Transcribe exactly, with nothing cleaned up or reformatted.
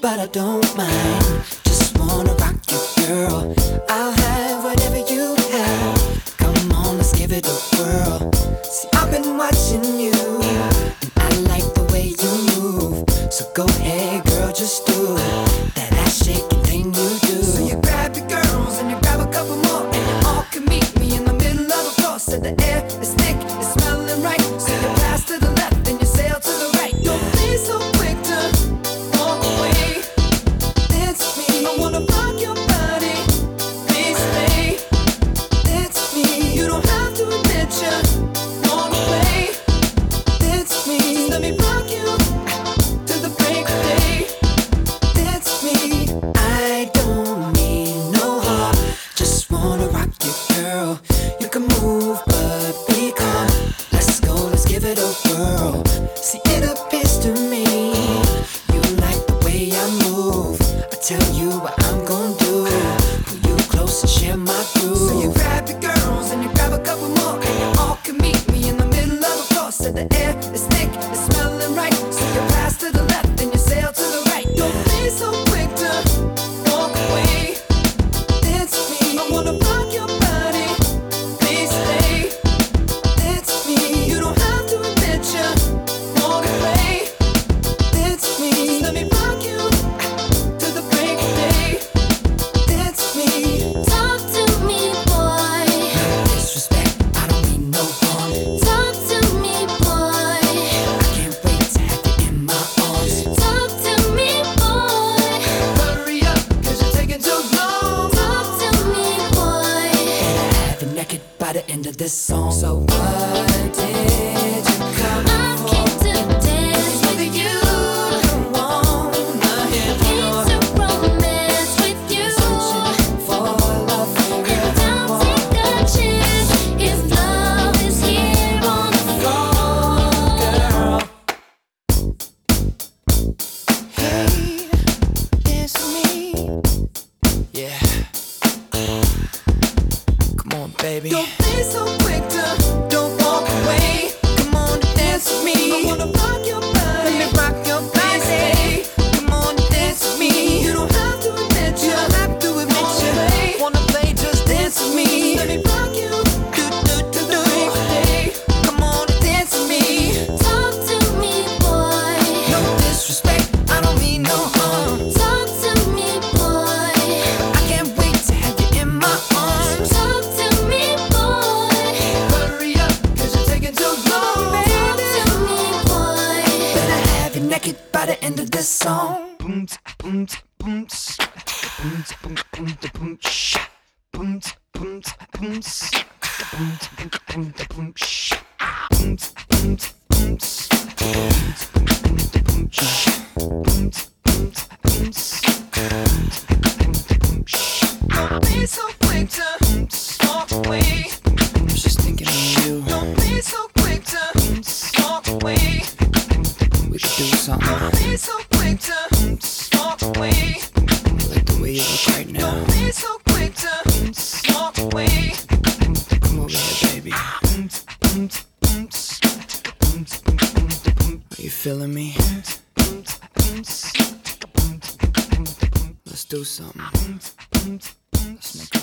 but I don't mind. Just wanna rock you, girl. I'll have whatever you have. Come on, let's give it a whirl. See, I've been watching you, and I like the way you move. So go ahead, girl, just do that ass shaking thing you do. So you grab your girls and you grab a couple more, and you all can meet me in the middle of the floor. So the air is thick, it's smelling right. So you pass to the left and you sail to the right. Don't be so quick to walk away. Dance with me, I wanna rock your body. Please stay. Dance with me, you don't have to admit you want away. Dance with me, just let me rock you to the break of day. Dance with me, I don't need no heart. Just wanna rock you, girl. You can move, but be calm. Let's go, let's give it a whirl. See, it appears to me you like the way I move. I tell you what I'm gonna do. Pull you close and share my groove. So you grab your girls and you grab a couple more, and you all can meet me in the middle of the floor. So the air is thick, it's smelling right. So you pass to the left and you sail to the right. Don't be so quick to walk away. Dance with me, I wanna rock your body. Please stay. Dance with me, you don't have to admit you want away. Dance with me, just let me rock you to the break of day. Dance with me. Talk to me, boy. No disrespect, I don't mean no harm. Talk to me, boy. I can't wait to have you in my arms. Talk to me, boy. Hurry up, cause you're taking too long. Talk to me, boy. And I have you naked by the end of this song. So what did you come I for? came to dance with you. Don't wanna hear more. Came to romance with you. Searching for love And I'll take a chance if love is here on the floor. girl. Hey, dance with me. Yeah. Come on, baby. Don't be so quick to don't walk away. Come on, dance with me. I wanna rock your body. Let me rock your body. Come on, dance with me. You don't have to admit you. You don't have to admit you wanna play, just dance with me. Let me rock you. Do do do do. Come on, dance with me. Talk to me, boy. No disrespect, I don't mean no harm. Talk to me, boy. I can't wait to have you in my arms. Talk to me, boy. Hurry up, cause you're taking too long, Talk baby. to me, boy. Better have you naked by the end of this song. Boom, boom, boom, boom, boom, boom, boom, sh, boom, boom, boom, s, boom, boom, boom, boom, sh, boom, boom, boom, s, boom, boom, boom, sh, boom, boom, boom, s, boom, boom, boom, sh. Don't be so quick to walk away. I was just thinking of you. Don't be so quick to walk away. We could do something. Don't be so quick to walk away. Like the way you look right now. Don't be so quick to walk away. Come over here, baby. Are you feeling me? Let's do something. Let's make a